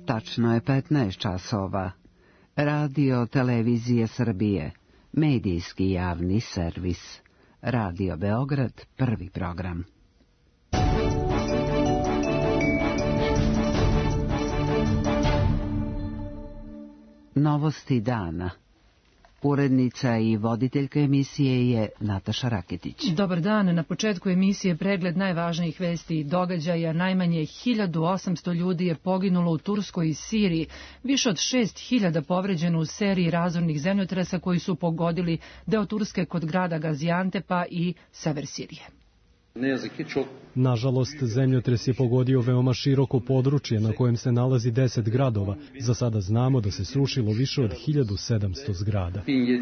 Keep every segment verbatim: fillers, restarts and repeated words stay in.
Tačno je petnaest časova. Radio Televizije Srbije, medijski javni servis. Radio Beograd, prvi program. Novosti dana. Urednica i voditeljka emisije je Nataša Raketić. Dobar dan. Na početku emisije pregled najvažnijih vesti i događaja. Najmanje hiljadu osamsto ljudi je poginulo u Turskoj i Siriji. Više od šest hiljada povređeno u seriji razornih zemljotresa koji su pogodili deo Turske kod grada Gaziantepa i sever Sirije. Nažalost, zemljotres je pogodio veoma široko područje na kojem se nalazi deset gradova. Za sada znamo da se srušilo više od hiljadu sedamsto zgrada.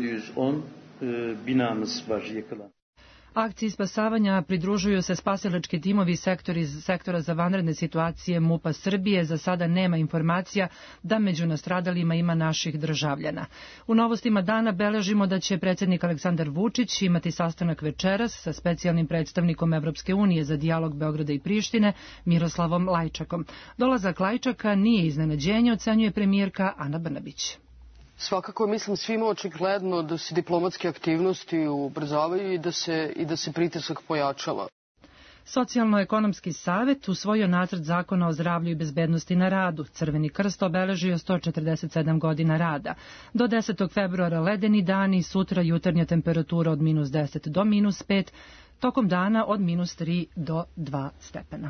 Akciji spasavanja pridružuju se spasilački timovi sektori iz sektora za vanredne situacije MUP-a Srbije. Za sada nema informacija da među nastradalima ima naših državljana. U novostima dana beležimo da će predsjednik Aleksandar Vučić imati sastanak večeras sa specijalnim predstavnikom Evropske unije za dijalog Beograda i Prištine, Miroslavom Lajčakom. Dolazak Lajčaka nije iznenađenje, ocenjuje premijerka Ana Brnabić. Svakako mislim svima očigledno da se diplomatske aktivnosti ubrzavaju i da se, i da se pritisak pojačava. Socijalno-ekonomski savet usvojio nacrt zakona o zdravlju i bezbednosti na radu. Crveni krst obeležio sto četrdeset sedam godina rada. Do desetog februara ledeni dani, sutra jutarnja temperatura od minus deset do minus pet, tokom dana od minus tri do dva stepena.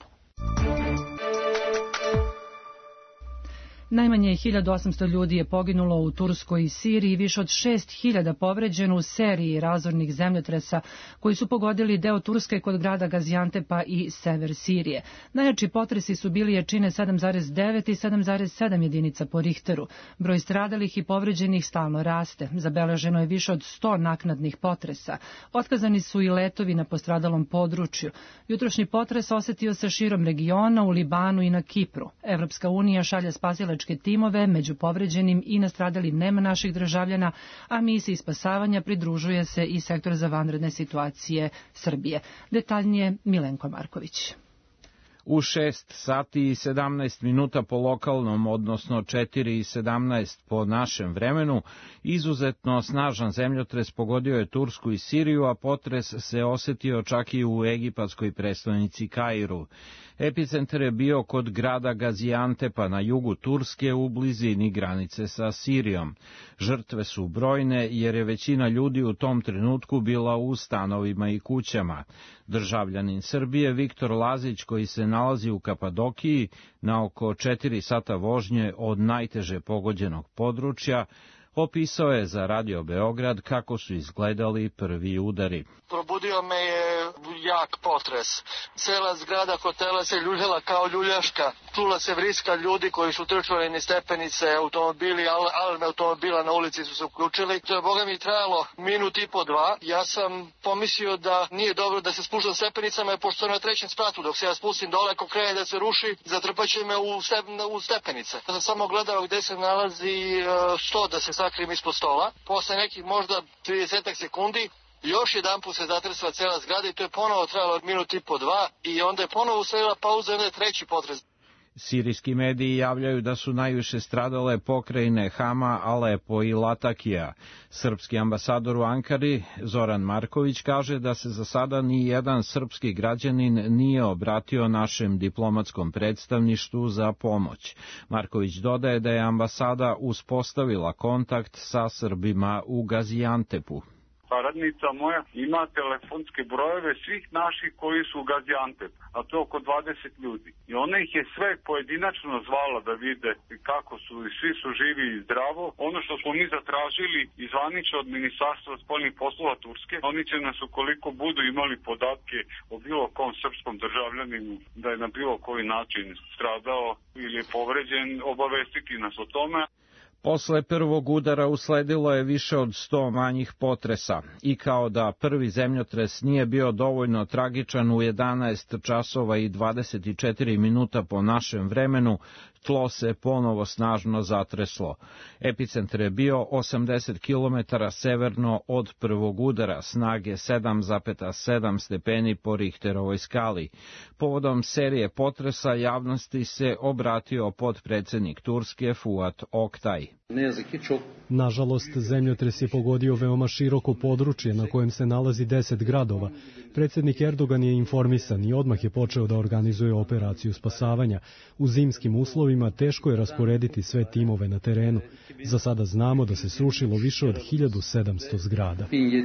Najmanje hiljadu osamsto ljudi je poginulo u Turskoj i Siriji, više od šest hiljada povređeno u seriji razornih zemljotresa koji su pogodili deo Turske kod grada Gaziantepa i sever Sirije. Najjači potresi su bili jačine sedam zarez devet i sedam zarez sedam jedinica po Richteru. Broj stradalih i povređenih stalno raste. Zabeleženo je više od sto naknadnih potresa. Otkazani su i letovi na postradalom području. Jutrošnji potres osetio se širom regiona, u Libanu i na Kipru. Evropska unija šalje spasilačke timove, među povređenim i nastradalim nema naših državljana, a misiji spasavanja pridružuje se i sektor za vanredne situacije Srbije. Detaljnije Milenko Marković. U šest sati i sedamnaest minuta po lokalnom, odnosno četiri i sedamnaest po našem vremenu, izuzetno snažan zemljotres pogodio je Tursku i Siriju, a potres se osetio čak i u egipatskoj prestonici Kairu. Epicentar je bio kod grada Gaziantepa na jugu Turske u blizini granice sa Sirijom. Žrtve su brojne jer je većina ljudi u tom trenutku bila u stanovima i kućama. Državljanin Srbije Viktor Lazić, koji se nalazi u Kapadokiji na oko četiri sata vožnje od najteže pogođenog područja, opisao je za Radio Beograd kako su izgledali prvi udari. Probudio me je jak potres. Cela zgrada hotela se ljuljala kao ljuljaška. Čula se vriska ljudi koji su trčali niz stepenice, automobili, alarme automobila na ulici su se uključili. To je, boga mi, trajalo minut i po dva. Ja sam pomislio da nije dobro da se spuštam stepenicama, pošto sam na trećem spratu. Dok se ja spustim dole, ako krene da se ruši, zatrpaće me u, step, u stepenice. Ja sam samo gledao gde se nalazi sto da se sakrim ispod stola. Posle nekih možda trideset sekundi još jedan put se zatresla cela zgrada i to je ponovo trajalo minut i po dva i onda je ponovo usledila pauza i onda je treći potres. Sirijski mediji javljaju da su najviše stradale pokrajine Hama, Alepo i Latakija. Srpski ambasador u Ankari, Zoran Marković, kaže da se za sada ni jedan srpski građanin nije obratio našem diplomatskom predstavništvu za pomoć. Marković dodaje da je ambasada uspostavila kontakt sa Srbima u Gaziantepu. Saradnica moja ima telefonske brojeve svih naših koji su u Gaziantepu, a to je oko dvadeset ljudi. I ona ih je sve pojedinačno zvala da vide kako su i svi su živi i zdravo. Ono što smo mi zatražili izvanično od Ministarstva spoljnih poslova Turske, oni će nas ukoliko budu imali podatke o bilo kom srpskom državljaninu da je na bilo koji način stradao ili je povređen, obavestiti nas o tome. Posle prvog udara usledilo je više od sto manjih potresa i kao da prvi zemljotres nije bio dovoljno tragičan, u jedanaest časova i dvadeset četiri minuta po našem vremenu tlo se ponovo snažno zatreslo. Epicentar je bio osamdeset kilometara severno od prvog udara, snage sedam zarez sedam stepeni po Richterovoj skali. Povodom serije potresa javnosti se obratio potpredsednik Turske Fuat Oktay. Nažalost, zemljotres je pogodio veoma široko područje na kojem se nalazi deset gradova. Predsjednik Erdogan je informisan i odmah je počeo da organizuje operaciju spasavanja. U zimskim uslovima teško je rasporediti sve timove na terenu. Za sada znamo da se srušilo više od hiljadu sedamsto zgrada.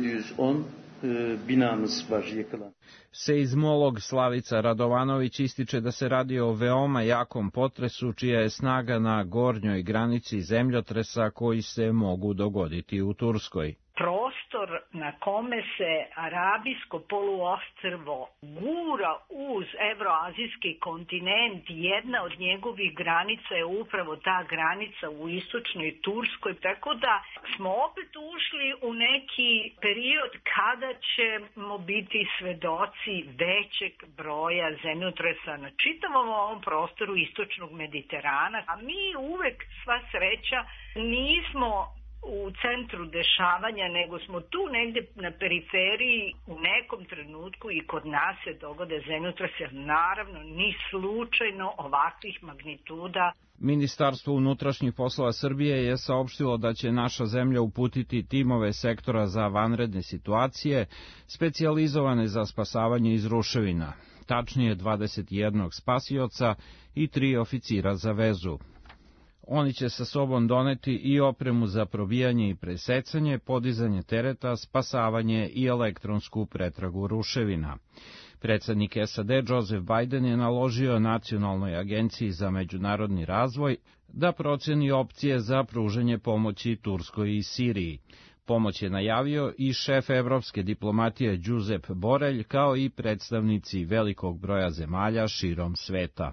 Seizmolog Slavica Radovanović ističe da se radi o veoma jakom potresu čija je snaga na gornjoj granici zemljotresa koji se mogu dogoditi u Turskoj. Prostor na kome se arabijsko poluostrvo gura uz evroazijski kontinent, jedna od njegovih granica je upravo ta granica u istočnoj Turskoj, tako da smo opet ušli u neki period kada ćemo biti svedoci većeg broja zemljotresa na čitavom ovom prostoru istočnog Mediterana, a mi uvek, sva sreća, nismo u centru dešavanja, nego smo tu negde na periferiji, u nekom trenutku i kod nas se dogode zemljotrese, naravno ni slučajno ovakvih magnituda. Ministarstvo unutrašnjih poslova Srbije je saopštilo da će naša zemlja uputiti timove sektora za vanredne situacije, specijalizovane za spasavanje iz ruševina, tačnije dvadeset jedan spasioca i tri oficira za vezu. Oni će sa sobom doneti i opremu za probijanje i presecanje, podizanje tereta, spasavanje i elektronsku pretragu ruševina. Predsjednik S A D Joseph Biden je naložio Nacionalnoj agenciji za međunarodni razvoj da proceni opcije za pružanje pomoći Turskoj i Siriji. Pomoć je najavio i šef evropske diplomatije Josep Borelj, kao i predstavnici velikog broja zemalja širom sveta.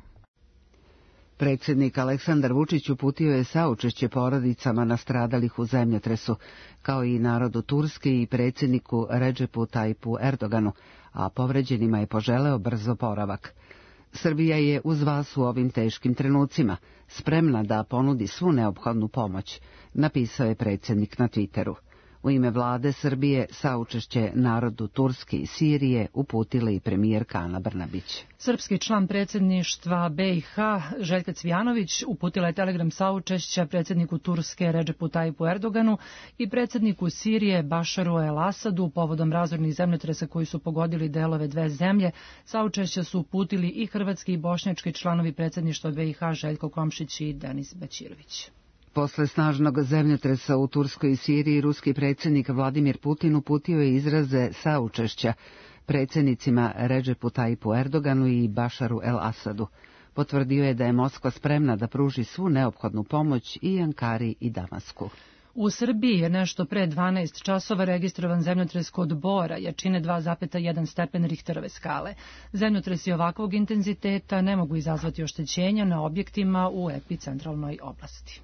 Predsjednik Aleksandar Vučić uputio je saučešće porodicama nastradalih u zemljotresu, kao i narodu Turske i predsjedniku Redžepu Tajipu Erdoganu, a povređenima je poželeo brz oporavak. Srbija je uz vas u ovim teškim trenucima, spremna da ponudi svu neophodnu pomoć, napisao je predsjednik na Twitteru. U ime vlade Srbije saučešće narodu Turske i Sirije uputila i premijerka Ana Brnabić. Srpski član predsjedništva B i H Željka Cvijanović uputila je telegram saučešća predsjedniku Turske Redžepu Tajipu Erdoganu i predsjedniku Sirije Bašaru el Asadu povodom razornih zemljotresa koji su pogodili delove dve zemlje. Saučešća su uputili i hrvatski i bošnjački članovi predsjedništva B i H Željko Komšić i Denis Bećirović. Posle snažnog zemljotresa u Turskoj i Siriji, ruski predsjednik Vladimir Putin uputio je izraze saučešća predsjednicima Redžepu Tajipu Erdoganu i Bašaru el Asadu. Potvrdio je da je Moskva spremna da pruži svu neophodnu pomoć i Ankari i Damasku. U Srbiji je nešto pre dvanaest časova registrovan zemljotres kod Bora, jačine dva zarez jedan stepen Richterove skale. Zemljotresi ovakvog intenziteta ne mogu izazvati oštećenja na objektima u epicentralnoj oblasti.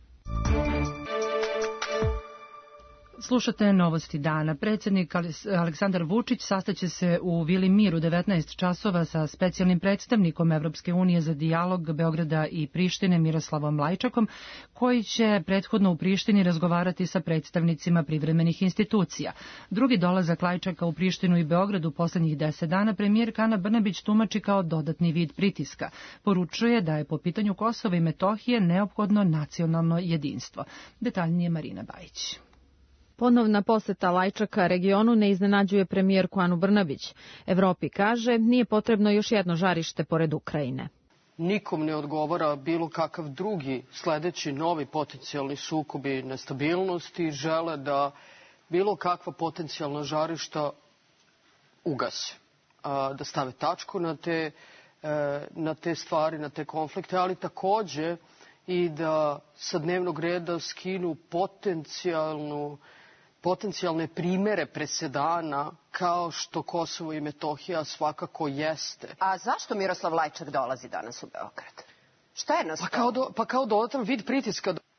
Slušate novosti dana. Predsjednik Aleksandar Vučić sastaće se u Vili Mir u devetnaest časova sa specijalnim predstavnikom Evropske unije za dijalog Beograda i Prištine Miroslavom Lajčakom, koji će prethodno u Prištini razgovarati sa predstavnicima privremenih institucija. Drugi dolazak Lajčaka u Prištinu i Beogradu poslednjih deset dana premijerka Ana Brnabić tumači kao dodatni vid pritiska. Poručuje da je po pitanju Kosova i Metohije neophodno nacionalno jedinstvo. Detaljnije Marina Bajić. Ponovna poseta Lajčaka regionu ne iznenađuje premijerku Anu Brnabić. Evropi kaže, nije potrebno još jedno žarište pored Ukrajine. Nikom ne odgovara bilo kakav drugi sledeći novi potencijalni sukobi nestabilnosti, žele da bilo kakva potencijalna žarišta ugase, da stave tačku na te, na te stvari, na te konflikte, ali takođe i da sa dnevnog reda skinu potencijalnu potencijalne primere presedana kao što Kosovo i Metohija svakako jeste. A zašto Miroslav Lajčak dolazi danas u Beograd? Šta je nas pa kao, do, pa kao dodatan vid pritiska.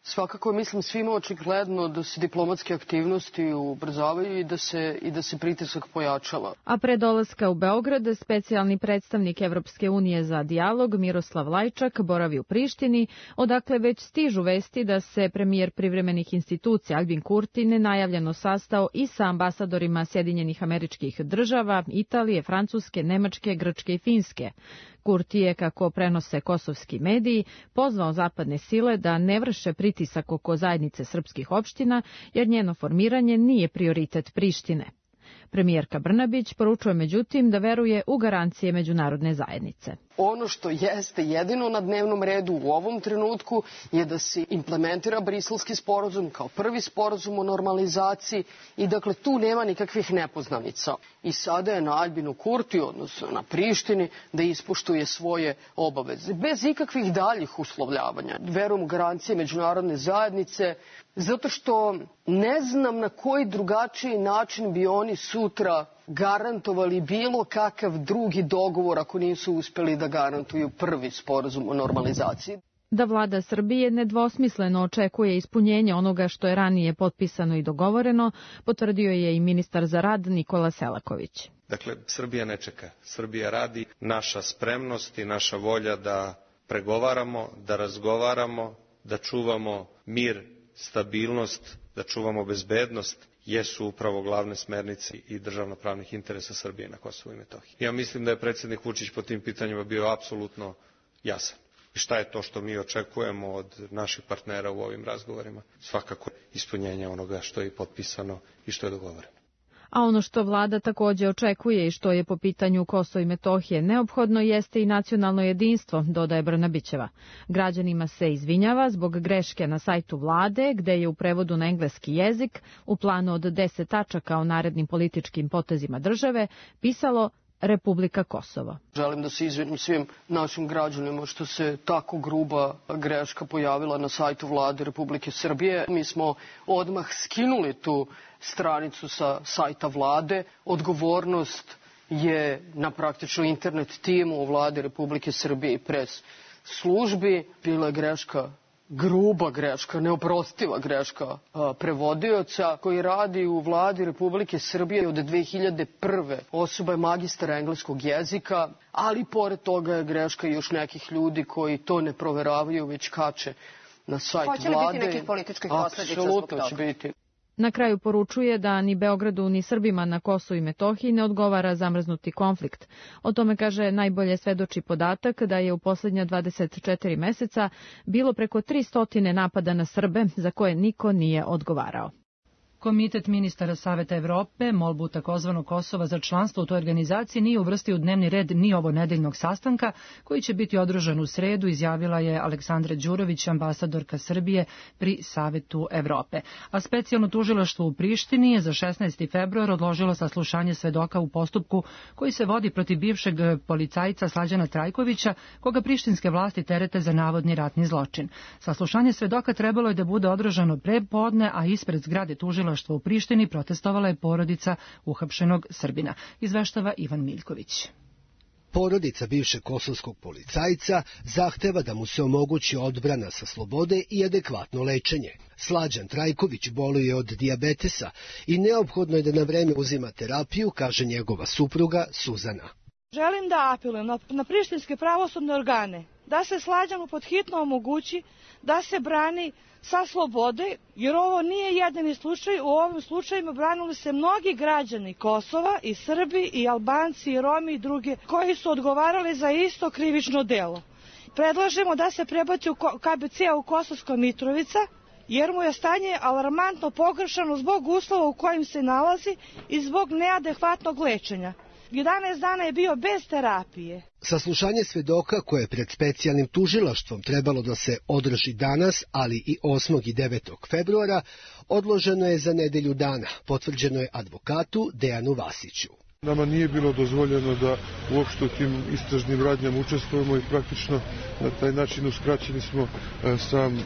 Svakako mislim svima očigledno da se diplomatske aktivnosti ubrzavaju i da se, i da se pritisak pojačava. A pre dolaska u Beograd, specijalni predstavnik Evropske unije za dijalog Miroslav Lajčak boravi u Prištini, odakle već stižu vesti da se premijer privremenih institucija Albin Kurti nenajavljeno sastao i sa ambasadorima Sjedinjenih Američkih Država, Italije, Francuske, Nemačke, Grčke i Finske. Kurti je, kako prenose kosovski mediji, pozvao zapadne sile da ne vrše pritisak oko zajednice srpskih opština, jer njeno formiranje nije prioritet Prištine. Premijerka Brnabić poručuje međutim da veruje u garancije međunarodne zajednice. Ono što jeste jedino na dnevnom redu u ovom trenutku je da se implementira Briselski sporazum kao prvi sporazum o normalizaciji i dakle tu nema nikakvih nepoznanica. I sada je na Albinu Kurtiju, odnosno na Prištini, da ispoštuje svoje obaveze. Bez ikakvih daljih uslovljavanja. Verujem u garancije međunarodne zajednice, zato što ne znam na koji drugačiji način bi oni sutra garantovali bilo kakav drugi dogovor ako nisu uspeli da garantuju prvi sporazum o normalizaciji. Da vlada Srbije nedvosmisleno očekuje ispunjenje onoga što je ranije potpisano i dogovoreno, potvrdio je i ministar za rad Nikola Selaković. Dakle, Srbija ne čeka. Srbija radi. Naša spremnost i naša volja da pregovaramo, da razgovaramo, da čuvamo mir, stabilnost, da čuvamo bezbednost, jesu upravo glavne smernice i državnopravnih interesa Srbije na Kosovu i Metohiji. Ja mislim da je predsjednik Vučić po tim pitanjima bio apsolutno jasan. I šta je to što mi očekujemo od naših partnera u ovim razgovorima? Svakako ispunjenje onoga što je potpisano i što je dogovoreno. A ono što vlada također očekuje i što je po pitanju Kosova i Metohije neophodno jeste i nacionalno jedinstvo, dodaje Brnabićeva. Građanima se izvinjava zbog greške na sajtu vlade, gde je u prevodu na engleski jezik u planu od deset tačaka o narednim političkim potezima države pisalo Republika Kosovo. Želim da se izvinim svim našim građanima što se tako gruba greška pojavila na sajtu vlade Republike Srbije. Mi smo odmah skinuli tu stranicu sa sajta vlade. Odgovornost je na praktično internet timu vlade Republike Srbije i pres službi. Bila je greška, gruba greška, neoprostiva greška prevodioca koji radi u vladi Republike Srbije od dve hiljade prve. Osoba je magistar engleskog jezika, ali pored toga je greška još nekih ljudi koji to ne proveravaju, već kače na sajt vlade. Hoće li biti nekih političkih posledica zbog toga? Apsolutno će biti. Na kraju poručuje da ni Beogradu ni Srbima na Kosovu i Metohiji ne odgovara zamrznuti konflikt. O tome, kaže, najbolje svedoči podatak da je u posljednja dvadeset četiri meseca bilo preko tristo napada na Srbe za koje niko nije odgovarao. Komitet ministara Saveta Evrope molbu takozvanog Kosova za članstvo u toj organizaciji nije uvrstio u dnevni red ni ovo nedeljnog sastanka koji će biti održan u sredu, izjavila je Aleksandra Đurović, ambasadorka Srbije pri Savetu Evrope. A specijalno tužilaštvo u Prištini je za šesnaesti februar odložilo saslušanje svedoka u postupku koji se vodi protiv bivšeg policajca Slađana Trajkovića, koga prištinske vlasti terete za navodni ratni zločin. Saslušanje svedoka trebalo je da bude održano pre podne, a ispred zgrade tužilaštva u Prištini protestovala je porodica uhapšenog Srbina, izveštava Ivan Miljković. Porodica bivšeg kosovskog policajca zahteva da mu se omogući odbrana sa slobode i adekvatno lečenje. Slađan Trajković boluje od dijabetesa i neophodno je da na vreme uzima terapiju, kaže njegova supruga Suzana. Želim da apelujem na, na prištinske pravosudne organe da se Slađanu podhitno omogući da se brani sa slobode, jer ovo nije jedini slučaj. U ovim slučajima branili se mnogi građani Kosova, i Srbi, i Albanci, i Romi, i druge, koji su odgovarali za isto krivično delo. Predlažemo da se prebaci u K B C u Kosovska Mitrovica, jer mu je stanje alarmantno pogoršano zbog uslova u kojim se nalazi i zbog neadekvatnog lečenja. jedanaest dana je bio bez terapije. Saslušanje svedoka koje je pred specijalnim tužilaštvom trebalo da se održi danas, ali i osmog i devetog februara, odloženo je za nedelju dana, potvrđeno je advokatu Dejanu Vasiću. Nama nije bilo dozvoljeno da uopšte u tim istražnim radnjama učestvujemo i praktično na taj način uskraćeni smo sam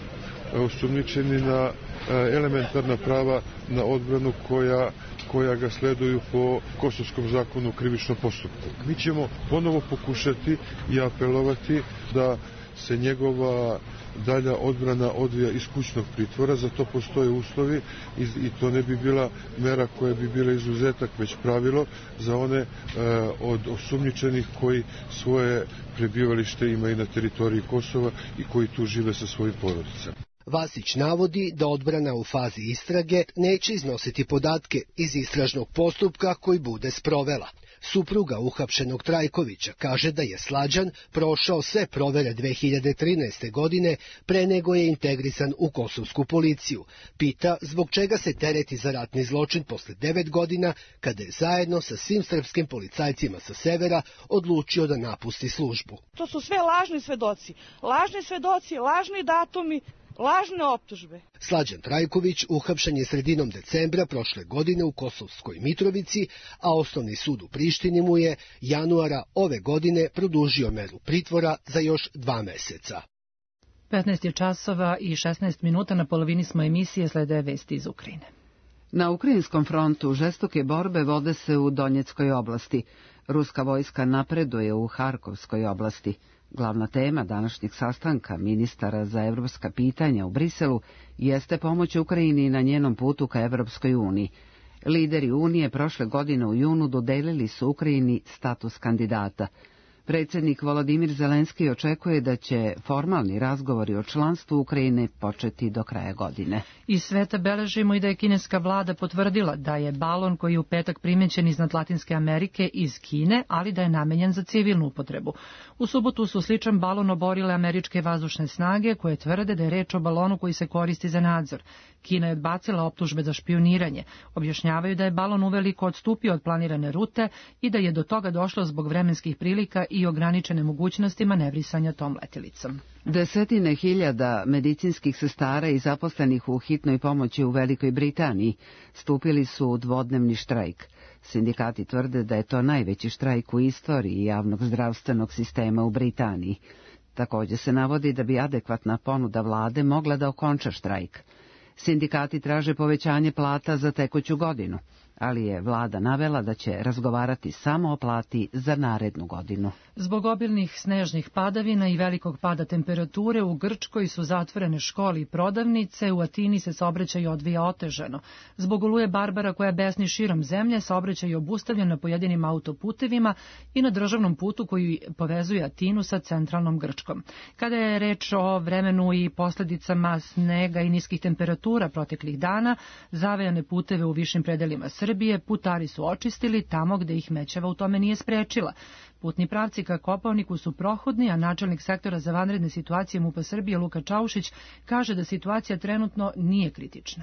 osumnjičeni na elementarna prava na odbranu koja koja ga sleduju po Kosovskom zakonu o krivičnom postupku. Mi ćemo ponovo pokušati i apelovati da se njegova dalja odbrana odvija iz kućnog pritvora, za to postoje uslovi i to ne bi bila mera koja bi bila izuzetak, već pravilo za one e, od osumnjičenih koji svoje prebivalište imaju na teritoriji Kosova i koji tu žive sa svojim porodicama. Vasić navodi da odbrana u fazi istrage neće iznositi podatke iz istražnog postupka koji bude sprovela. Supruga uhapšenog Trajkovića kaže da je Slađan prošao sve provere dve hiljade trinaeste. godine pre nego je integrisan u kosovsku policiju. Pita zbog čega se tereti za ratni zločin posle devet godina, kada je zajedno sa svim srpskim policajcima sa severa odlučio da napusti službu. To su sve lažni svedoci, lažni svedoci, lažni datumi, lažne optužbe. Slađan Trajković uhapšen je sredinom decembra prošle godine u Kosovskoj Mitrovici, a Osnovni sud u Prištini mu je januara ove godine produžio meru pritvora za još dva meseca. petnaest je časova i šesnaest minuta, na polovini smo emisije, slede vesti iz Ukrajine. Na ukrajinskom frontu žestoke borbe vode se u Donjeckoj oblasti. Ruska vojska napreduje u Harkovskoj oblasti. Glavna tema današnjeg sastanka ministara za evropska pitanja u Briselu jeste pomoć Ukrajini na njenom putu ka Evropskoj uniji. Lideri Unije prošle godine u junu dodelili su Ukrajini status kandidata. Predsjednik Volodimir Zelenski očekuje da će formalni razgovori o članstvu Ukrajine početi do kraja godine. Iz sveta beležimo i da je kineska vlada potvrdila da je balon koji je u petak primećen iznad Latinske Amerike iz Kine, ali da je namenjen za civilnu upotrebu. U subotu su sličan balon oborile američke vazdušne snage koje tvrde da je reč o balonu koji se koristi za nadzor. Kina je odbacila optužbe za špijuniranje. Objašnjavaju da je balon uveliko odstupio od planirane rute i da je do toga došlo zbog vremenskih prilika i ograničene mogućnosti manevrisanja tom letelicom. Desetine hiljada medicinskih sestara i zaposlenih u hitnoj pomoći u Velikoj Britaniji stupili su u dvodnevni štrajk. Sindikati tvrde da je to najveći štrajk u istoriji javnog zdravstvenog sistema u Britaniji. Također se navodi da bi adekvatna ponuda vlade mogla da okonča štrajk. Sindikati traže povećanje plata za tekuću godinu, ali je vlada navela da će razgovarati samo o plati za narednu godinu. Zbog obilnih snežnih padavina i velikog pada temperature u Grčkoj su zatvorene škole i prodavnice, u Atini se saobraćaj odvija otežano. Zbog oluje Barbara koja besni širom zemlje, saobraćaj je obustavljen na pojedinim autoputevima i na državnom putu koji povezuje Atinu sa centralnom Grčkom. Kada je reč o vremenu i posljedicama snega i niskih temperatura proteklih dana, zavejane puteve u višim predelima Srbije putari su očistili tamo gde ih mećava u tome nije sprečila. Putni pravci ka Kopaoniku su prohodni, a načelnik sektora za vanredne situacije MUP-a Srbije Luka Čaušić kaže da situacija trenutno nije kritična.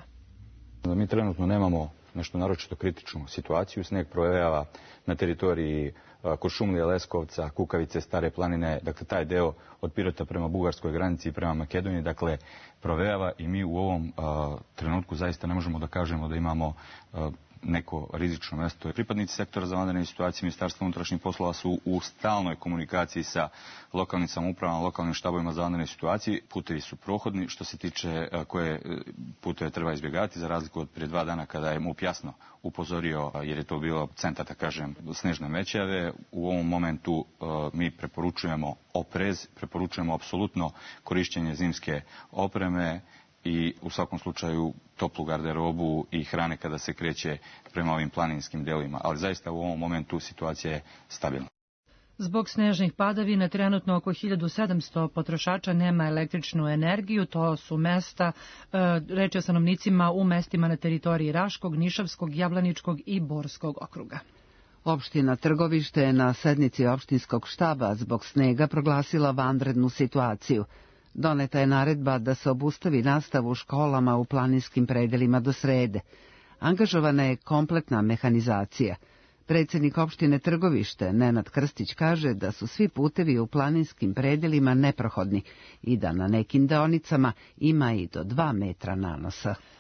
Mi trenutno nemamo nešto naročito kritičnu situaciju. Sneg provejava na teritoriji Kuršumlije, Leskovca, Kukavice, Stare planine, dakle taj deo od Pirota prema bugarskoj granici i prema Makedoniji, dakle provejava i mi u ovom a, trenutku zaista ne možemo da kažemo da imamo a, neko rizično mesto. Pripadnici sektora za vanredne situacije Ministarstva unutrašnjih poslova su u stalnoj komunikaciji sa lokalnim samoupravama, lokalnim štabovima za vanredne situacije. Putevi su prohodni, što se tiče koje puteve treba izbjegati, za razliku od prije dva dana kada je MUP jasno upozorio, jer je to bilo centar, da kažem, snežne mećave. U ovom momentu mi preporučujemo oprez, preporučujemo apsolutno korišćenje zimske opreme i u svakom slučaju toplu garderobu i hrane kada se kreće prema ovim planinskim delovima. Ali zaista u ovom momentu situacija je stabilna. Zbog snežnih padavina trenutno oko hiljadu sedamsto potrošača nema električnu energiju. To su mesta, reč je o stanovnicima u mestima na teritoriji Raškog, Nišavskog, Jablaničkog i Borskog okruga. Opština Trgovište je na sednici opštinskog štaba zbog snega proglasila vanrednu situaciju. Doneta je naredba da se obustavi nastavu u školama u planinskim predelima do srede. Angažovana je kompletna mehanizacija. Predsjednik opštine Trgovište, Nenad Krstić, kaže da su svi putevi u planinskim predelima neprohodni i da na nekim deonicama ima i do dva metra nanosa.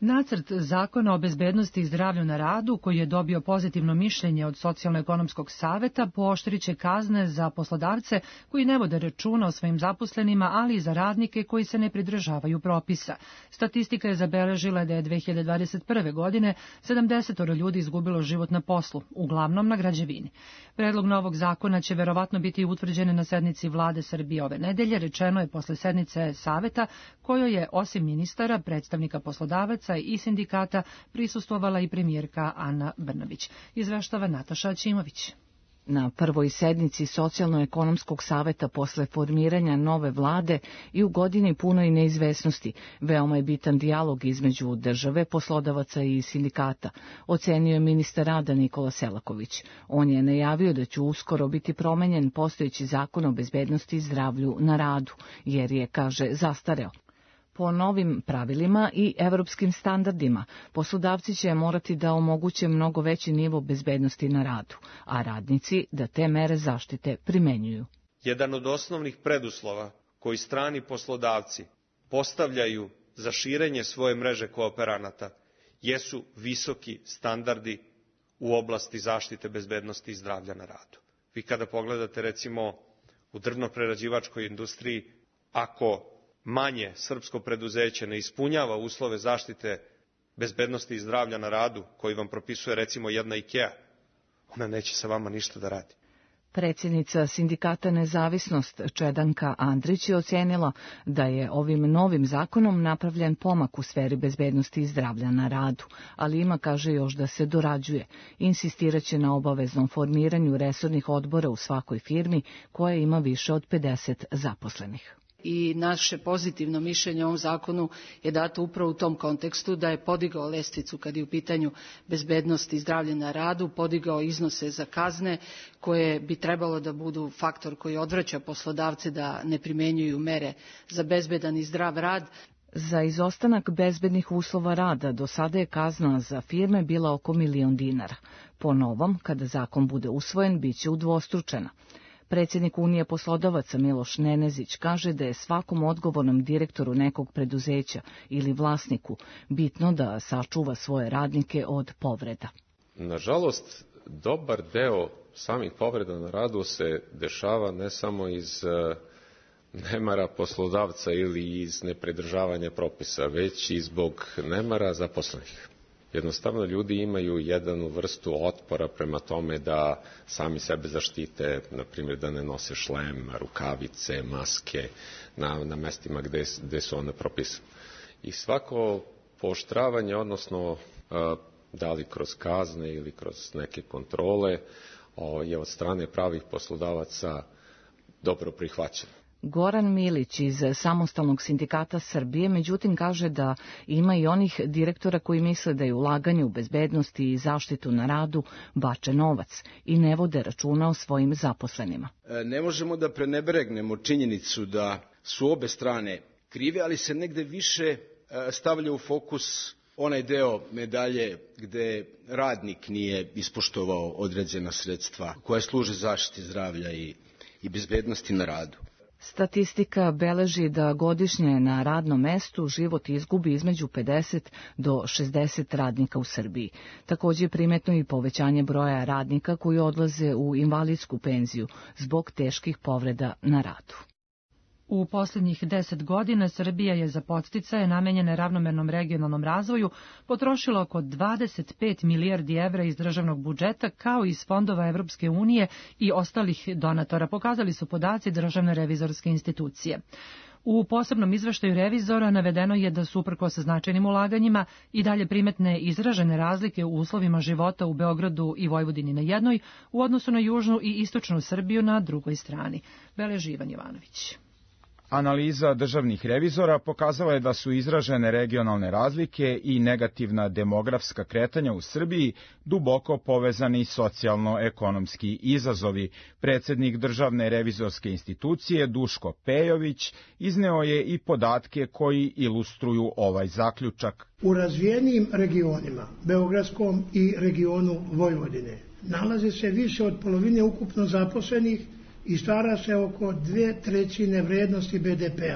Nacrt zakona o bezbednosti i zdravlju na radu, koji je dobio pozitivno mišljenje od Socijalno-ekonomskog saveta, pooštriće kazne za poslodavce koji ne vode računa o svojim zaposlenima, ali i za radnike koji se ne pridržavaju propisa. Statistika je zabeležila da je dve hiljade dvadeset prve. godine sedamdeset ljudi izgubilo život na poslu, uglavnom na građevini. Predlog novog zakona će verovatno biti utvrđen na sednici Vlade Srbije ove nedelje, rečeno je posle sednice saveta, kojoj je osim ministara, predstavnika poslodavaca i sindikata prisustvovala i premijerka Ana Brnabić. Izveštava Nataša Aćimović. Na prvoj sednici Socijalno-ekonomskog saveta posle formiranja nove vlade i u godini punoj neizvesnosti, veoma je bitan dijalog između države, poslodavaca i sindikata, ocenio je ministar rada Nikola Selaković. On je najavio da će uskoro biti promenjen postojeći zakon o bezbednosti i zdravlju na radu, jer je, kaže, zastareo. Po novim pravilima i evropskim standardima, poslodavci će morati da omoguće mnogo veći nivo bezbednosti na radu, a radnici da te mere zaštite primenjuju. Jedan od osnovnih preduslova koji strani poslodavci postavljaju za širenje svoje mreže kooperanata jesu visoki standardi u oblasti zaštite bezbednosti i zdravlja na radu. Vi kada pogledate recimo u drvno-prerađivačkoj industriji, ako manje srpsko preduzeće ne ispunjava uslove zaštite bezbednosti i zdravlja na radu koji vam propisuje recimo jedna IKEA, ona neće sa vama ništa da radi. Predsjednica sindikata Nezavisnost Čedanka Andrić je ocenila da je ovim novim zakonom napravljen pomak u sferi bezbednosti i zdravlja na radu, ali ima, kaže, još da se dorađuje. Insistiraće na obaveznom formiranju resornih odbora u svakoj firmi koja ima više od pedeset zaposlenih. I naše pozitivno mišljenje o ovom zakonu je dato upravo u tom kontekstu da je podigao lestvicu kad je u pitanju bezbednost i zdravlje na radu, podigao iznose za kazne koje bi trebalo da budu faktor koji odvraća poslodavce da ne primenjuju mere za bezbedan i zdrav rad. Za izostanak bezbednih uslova rada do sada je kazna za firme bila oko milion dinara. Po novom, kada zakon bude usvojen, bit će udvostručena. Predsjednik Unije poslodavaca Miloš Nenezić kaže da je svakom odgovornom direktoru nekog preduzeća ili vlasniku bitno da sačuva svoje radnike od povreda. Nažalost, dobar deo samih povreda na radu se dešava ne samo iz nemara poslodavca ili iz nepridržavanja propisa, već i zbog nemara zaposlenih. Jednostavno ljudi imaju jednu vrstu otpora prema tome da sami sebe zaštite, na primjer da ne nose šlem, rukavice, maske na, na mestima gde, gde su one propisane. I svako pooštravanje, odnosno da li kroz kazne ili kroz neke kontrole, je od strane pravih poslodavaca dobro prihvaćeno. Goran Milić iz Samostalnog sindikata Srbije, međutim, kaže da ima i onih direktora koji misle da je ulaganje u bezbednost i zaštitu na radu bačen novac i ne vode računa o svojim zaposlenima. Ne možemo da prenebregnemo činjenicu da su obe strane krive, ali se negde više stavlja u fokus onaj deo medalje gde radnik nije ispoštovao određena sredstva koja služe zaštiti zdravlja i, i bezbednosti na radu. Statistika beleži da godišnje na radnom mestu život izgubi između pedeset do šezdeset radnika u Srbiji. Također je primetno i povećanje broja radnika koji odlaze u invalidsku penziju zbog teških povreda na radu. U posljednjih deset godina Srbija je za podsticaje namenjene ravnomernom regionalnom razvoju potrošila oko dvadeset pet milijardi evra iz državnog budžeta kao i iz fondova Evropske unije i ostalih donatora, pokazali su podaci Državne revizorske institucije. U posebnom izveštaju revizora navedeno je da su uprkos značajnim ulaganjima i dalje primetne izražene razlike u uslovima života u Beogradu i Vojvodini na jednoj u odnosu na južnu i istočnu Srbiju na drugoj strani. Beleži Ivan Jovanović. Analiza državnih revizora pokazala je da su izražene regionalne razlike i negativna demografska kretanja u Srbiji duboko povezani socijalno-ekonomski izazovi. Predsjednik Državne revizorske institucije Duško Pejović izneo je i podatke koji ilustruju ovaj zaključak. U razvijenim regionima, Beogradskom i regionu Vojvodine, nalazi se više od polovine ukupno zaposlenih i stvara se oko dve trećine vrednosti be de pe a.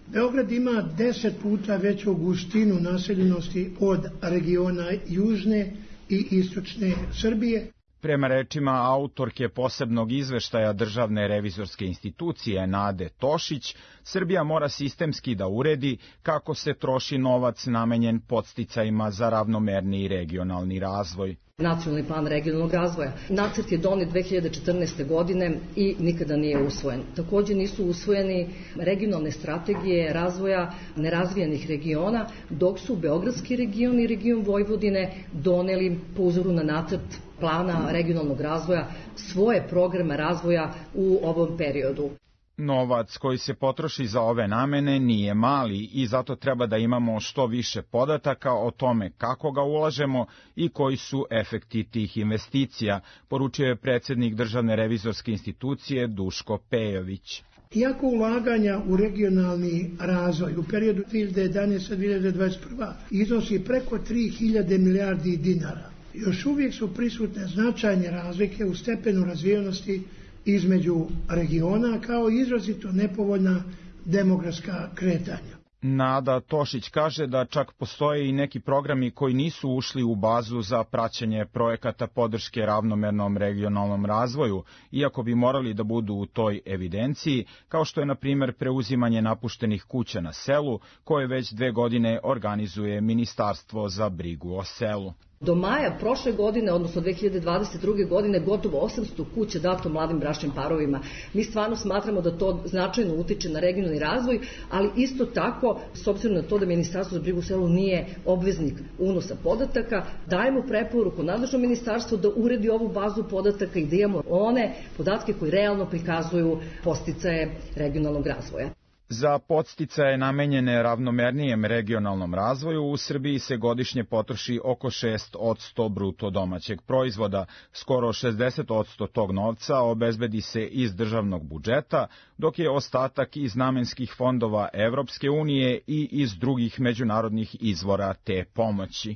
Beograd ima deset puta veću gustinu naseljenosti od regiona južne i istočne Srbije. Prema rečima autorke posebnog izveštaja Državne revizorske institucije Nade Tošić, Srbija mora sistemski da uredi kako se troši novac namenjen podsticajima za ravnomerni regionalni razvoj. Nacionalni plan regionalnog razvoja. Nacrt je donet dve hiljade četrnaeste. godine i nikada nije usvojen. Takođe nisu usvojeni regionalne strategije razvoja nerazvijenih regiona, dok su Beogradski region i region Vojvodine doneli po uzoru na nacrt plana regionalnog razvoja svoje programe razvoja u ovom periodu. Novac koji se potroši za ove namene nije mali i zato treba da imamo što više podataka o tome kako ga ulažemo i koji su efekti tih investicija, poručio je predsjednik Državne revizorske institucije Duško Pejović. Iako ulaganja u regionalni razvoj u periodu dve hiljade jedanaeste do dve hiljade dvadeset prve. iznosi preko tri hiljade milijardi dinara, još uvijek su prisutne značajne razlike u stepenu razvijenosti između regiona kao izrazito nepovoljna demografska kretanja. Nada Tošić kaže da čak postoje i neki programi koji nisu ušli u bazu za praćenje projekata podrške ravnomernom regionalnom razvoju, iako bi morali da budu u toj evidenciji, kao što je na primjer preuzimanje napuštenih kuća na selu, koje već dve godine organizuje Ministarstvo za brigu o selu. Do maja prošle godine, odnosno dve hiljade dvadeset druge. godine, gotovo osamsto kuća dato mladim bračnim parovima. Mi stvarno smatramo da to značajno utiče na regionalni razvoj, ali isto tako, s obzirom na to da Ministarstvo za brigu o selu nije obveznik unosa podataka, dajemo preporuku nadležnom ministarstvu da uredi ovu bazu podataka i da imamo one podatke koji realno prikazuju podsticaje regionalnog razvoja. Za podsticaje namenjene ravnomernijem regionalnom razvoju u Srbiji se godišnje potroši oko šest posto bruto domaćeg proizvoda. Skoro šezdeset posto tog novca obezbedi se iz državnog budžeta, dok je ostatak iz namenskih fondova Evropske unije i iz drugih međunarodnih izvora te pomoći.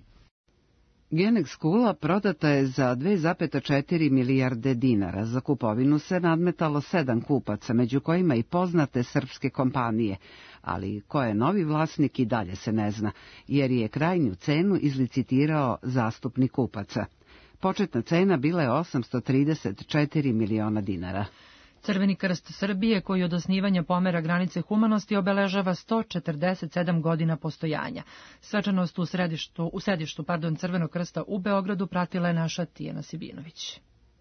Genex kula prodata je za dve zarez četiri milijarde dinara. Za kupovinu se nadmetalo sedam kupaca, među kojima i poznate srpske kompanije, ali ko je novi vlasnik i dalje se ne zna, jer je krajnju cenu izlicitirao zastupnik kupaca. Početna cena bila je osamsto trideset četiri miliona dinara. Crveni krst Srbije, koji od osnivanja pomera granice humanosti obeležava sto četrdeset sedam godina postojanja. Svečanost u središtu, u sedištu pardon, Crvenog krsta u Beogradu pratila je naša Tijana Sibinović.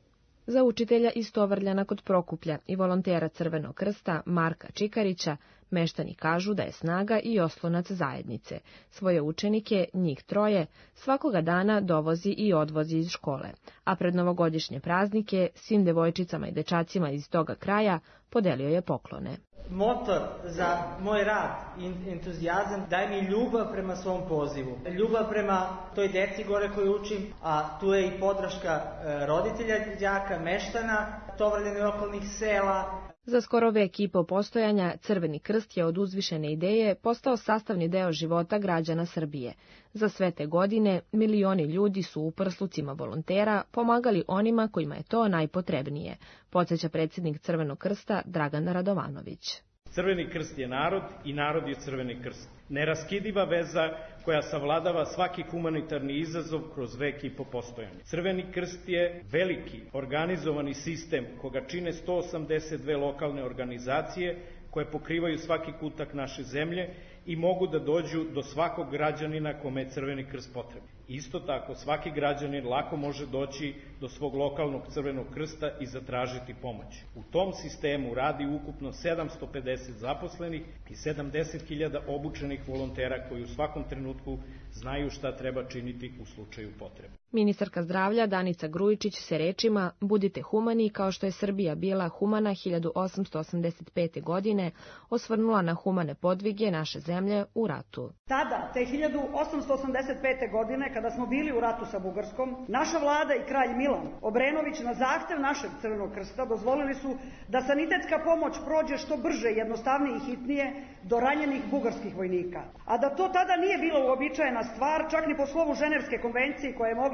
Za učitelja iz Tovarljana kod Prokuplja i volontera Crvenog krsta Marka Čikarića, meštani kažu da je snaga i oslonac zajednice. Svoje učenike, njih troje, svakoga dana dovozi i odvozi iz škole, a pred novogodišnje praznike svim devojčicama i dečacima iz toga kraja podelio je poklone. Motor za moj rad i entuzijazam daje mi ljubav prema svom pozivu. Ljubav prema toj deci gore koju učim, a tu je i podrška roditelja, đaka, meštana, Tovarljana i okolnih sela. Za skoro vek i po postojanja, Crveni krst je od uzvišene ideje postao sastavni deo života građana Srbije. Za sve te godine, milioni ljudi su u prslucima volontera pomagali onima kojima je to najpotrebnije, podsjeća predsjednik Crvenog krsta Dragan Radovanović. Crveni krst je narod i narod je Crveni krst. Neraskidiva veza koja savladava svaki humanitarni izazov kroz vek i po postojanju. Crveni krst je veliki, organizovani sistem koga čine sto osamdeset dve lokalne organizacije koje pokrivaju svaki kutak naše zemlje i mogu da dođu do svakog građanina kome je Crveni krst potreban. Isto tako, svaki građanin lako može doći do svog lokalnog Crvenog krsta i zatražiti pomoć. U tom sistemu radi ukupno sedamsto pedeset zaposlenih i sedamdeset hiljada obučenih volontera koji u svakom trenutku znaju šta treba činiti u slučaju potrebe. Ministarka zdravlja Danica Grujičić se rečima "Budite humani kao što je Srbija bila humana hiljadu osamsto osamdeset pete. godine" osvrnula na humane podvige naše zemlje u ratu. Tada, te hiljadu osamsto osamdeset pete. godine, kada smo bili u ratu sa Bugarskom, naša vlada i kralj Milan Obrenović na zahtev našeg Crvenog krsta dozvolili su da sanitetska pomoć prođe što brže, jednostavnije i hitnije do ranjenih bugarskih vojnika. A da to tada nije bila uobičajena stvar, čak ni po slovu Ženevske konvencije koja je mogla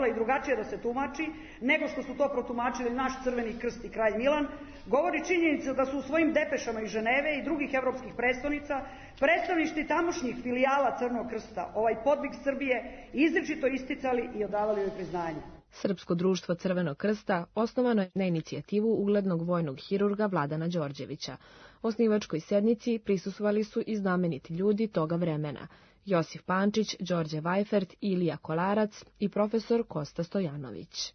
i drugačije da se tumači, nego što su to protumačili naš Crveni krst i kralj Milan, govori činjenica da su u svojim depešama iz Ženeve i drugih evropskih prestonica predstavništvi tamošnjih filijala Crvenog krsta ovaj podvig Srbije izričito isticali i odavali joj priznanje. Srpsko društvo Crvenog krsta osnovano je na inicijativu uglednog vojnog hirurga Vladana Đorđevića. Osnivačkoj sednici prisustvovali su i znameniti ljudi toga vremena: Josif Pančić, Đorđe Vajfert, Ilija Kolarac i profesor Kosta Stojanović.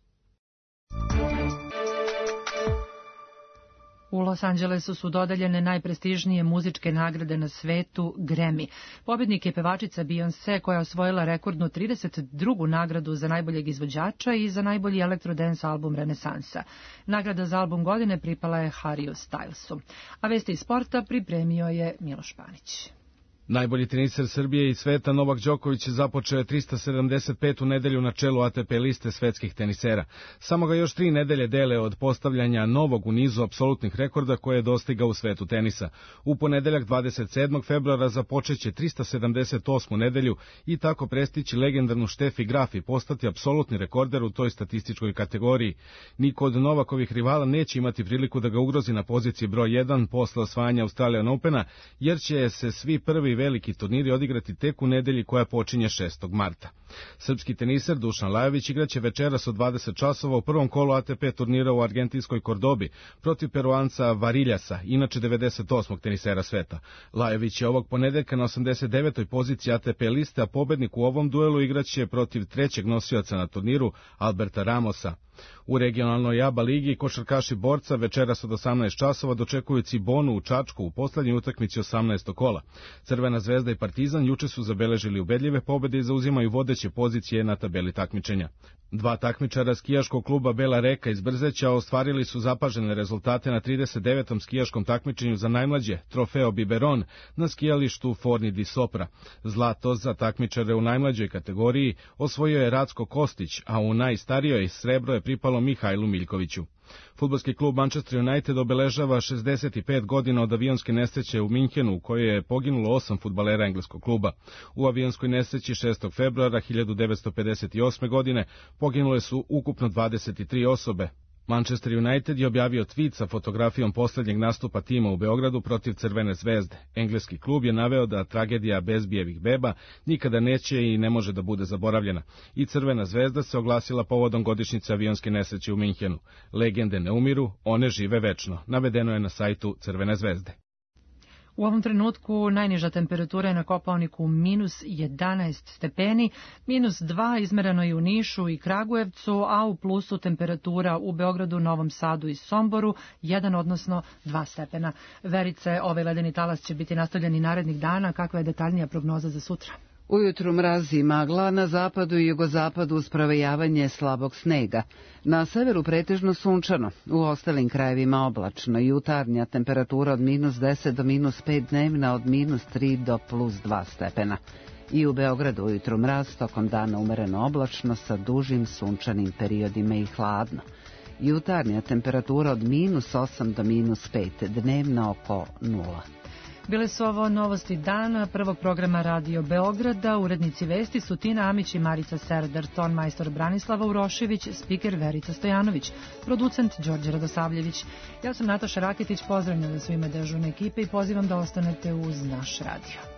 U Los Angelesu su dodeljene najprestižnije muzičke nagrade na svetu, Grammy. Pobednik je pevačica Beyoncé, koja je osvojila rekordnu trideset drugu nagradu za najboljeg izvođača i za najbolji elektrodance album Renesansa. Nagrada za album godine pripala je Harryu Stylesu. A vesti iz sporta pripremio je Miloš Panić. Najbolji teniser Srbije i sveta Novak Đoković započeo je trista sedamdeset petu nedelju na čelu A T P liste svetskih tenisera. Samo ga još tri nedelje dele od postavljanja novog u nizu apsolutnih rekorda koje je dostigao u svetu tenisa. U ponedeljak dvadeset sedmog februara započeće trista sedamdeset osmu nedelju i tako prestići legendarnu Štefi Graf i postati apsolutni rekorder u toj statističkoj kategoriji. Niko od Novakovih rivala neće imati priliku da ga ugrozi na poziciji broj jedan posle osvajanja Australian Opena, jer će se svi prvi veliki turniri odigrati tek u nedelji koja počinje šestog marta. Srpski teniser Dušan Lajović igraće večeras od dvadeset časova u prvom kolu A T P turnira u argentinskoj Kordobi protiv Peruanca Variljasa, inače devedeset osmog tenisera sveta. Lajović je ovog ponedeljka na osamdeset devetoj poziciji A T P liste, a pobednik u ovom duelu igraće protiv trećeg nosioca na turniru, Alberta Ramosa. U regionalnoj ABA ligi košarkaši Borca večeras od osamnaest časova dočekuju Cibonu u Čačku u poslednjoj utakmici osamnaestog kola. Crvena zvezda i Partizan juče su zabeležili ubedljive pobede i zauzimaju vodeće pozicije na tabeli takmičenja. Dva takmičara skijaškog kluba Bela Reka iz Brzeća ostvarili su zapažene rezultate na trideset devetom skijaškom takmičenju za najmlađe, Trofeo Biberon, na skijalištu Forni di Sopra. Zlato za takmičare u najmlađoj kategoriji osvojio je Racko Kostić, a u najstarijoj srebro je pripalo Mihajlu Miljkoviću. Fudbalski klub Manchester United obeležava šezdeset pet godina od avionske nesreće u Minhenu, u kojoj je poginulo osam fudbalera engleskog kluba. U avionskoj nesreći šestog februara hiljadu devetsto pedeset osme. godine poginule su ukupno dvadeset tri osobe. Manchester United je objavio tvit sa fotografijom poslednjeg nastupa tima u Beogradu protiv Crvene zvezde. Engleski klub je naveo da tragedija Bezbijevih beba nikada neće i ne može da bude zaboravljena. I Crvena zvezda se oglasila povodom godišnjice avionske nesreće u Minhenu. Legende ne umiru, one žive večno, navedeno je na sajtu Crvene zvezde. U ovom trenutku najniža temperatura je na Kopaoniku minus jedanaest stepeni, minus dva izmereno je u Nišu i Kragujevcu, a u plusu temperatura u Beogradu, Novom Sadu i Somboru jedan odnosno dva stepena. Verice, ovaj ledeni talas će biti nastavljen i narednih dana. Kakva je detaljnija prognoza za sutra? Ujutru mraz i magla, na zapadu i jugozapadu uz provejavanje slabog snega. Na severu pretežno sunčano, u ostalim krajevima oblačno. Jutarnja temperatura od minus deset do minus pet, dnevna od minus tri do plus dva stepena. I u Beogradu ujutru mraz, tokom dana umereno oblačno sa dužim sunčanim periodima i hladno. Jutarnja temperatura od minus osam do minus pet, dnevna oko nula. Bile su ovo novosti dana prvog programa Radio Beograda. Urednici vesti su Tina Amić i Marica Serdar, ton majstor Branislava Urošević, spiker Verica Stojanović, producent Đorđe Radosavljević. Ja sam Nataša Rakitić, pozdravljam vas u ime dežurne ekipe i pozivam da ostanete uz naš radio.